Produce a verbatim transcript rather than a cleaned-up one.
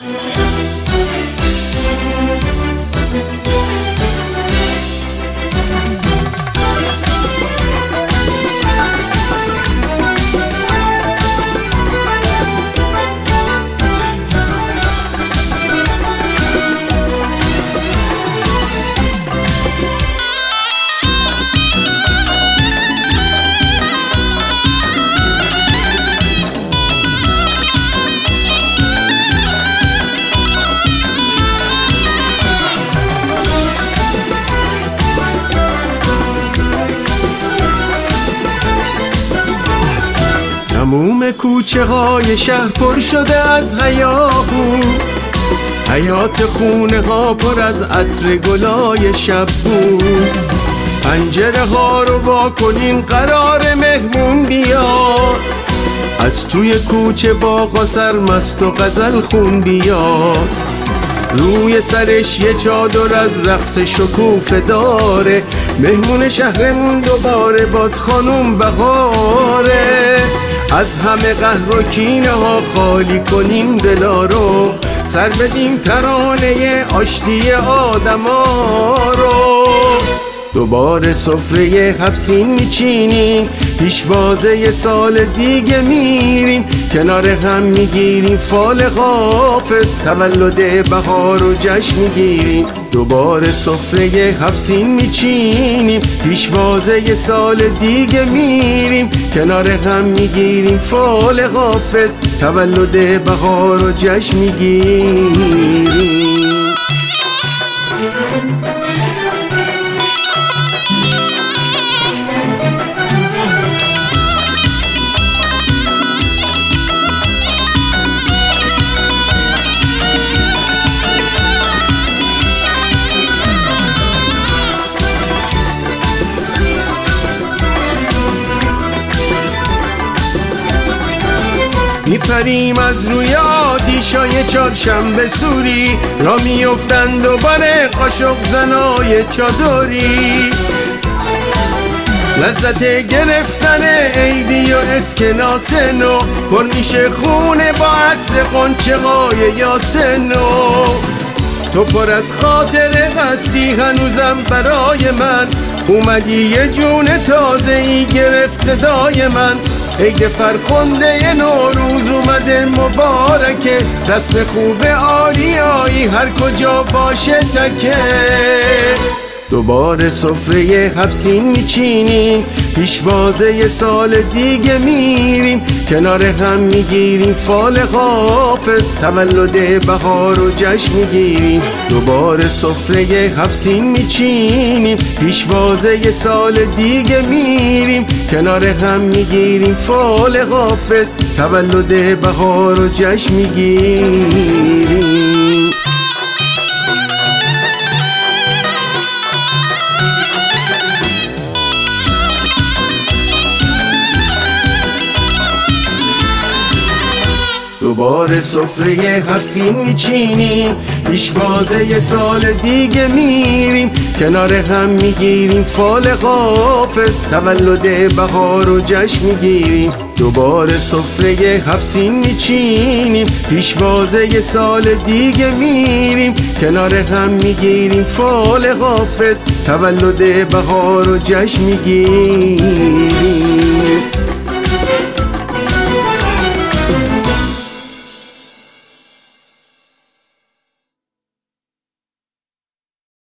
تموم کوچه های شهر پر شده از هیاهو، حیات خونه ها پر از عطر گلای شب بود. پنجره ها رو وا کنین قرار مهمون بیاد، از توی کوچه باغا سرمست و غزل خون بیاد. روی سرش یه چادر از رقص شکوفه داره، مهمون شهرمون دوباره باز خانوم بهاره. از همه قهر و کینه ها خالی کنیم دلا رو، سر بدیم ترانه آشتی آدم ها رو. دوباره سفره حفسین میچینیم، پیشوازه یه سال دیگه میریم، کنار هم میگیریم فال حافظ، تولد بهار و جشن میگیریم. دوباره سفره حفسین میچینیم، پیشوازه یه سال دیگه میریم، کنار هم میگیریم فال حافظ، تولد بهار و جشن میگیریم. میپریم از روی آتیشای چهارشنبه سوری، را میفتن دوباره قاشق زنای چادری. لذت گرفتن عیدی و اسکناس نو، پر میشه خونه با عطر غنچه های یاسنو. تو پر از خاطره هستی هنوزم برای من، اومدی یه جون تازه ای گرفت صدای من. عید فرخنده نوروز اومده مبارکه، رسم خوب آریایی هر کجا باشه تکه. دوباره سفره حفسین میچینیم، پیشوازه یه سال دیگه میریم، کنار هم میگیریم فال حافظ، تولد بهار و جشن میگیریم. دوباره سفره حفسین میچینیم، پیشوازه یه سال دیگه میریم، کنار هم میگیریم فال حافظ، تولد بهار و جشن میگیریم. دوباره سفره حفسین میچینیم، پیشوازه یه سال دیگه میریم، کنار هم میگیریم فال حافظ، تولد بهار و جشن میگیریم. دوباره سفره حفسین میچینیم، پیشوازه یه سال دیگه میریم، کنار هم میگیریم فال حافظ، تولد بهار و جشن میگیریم.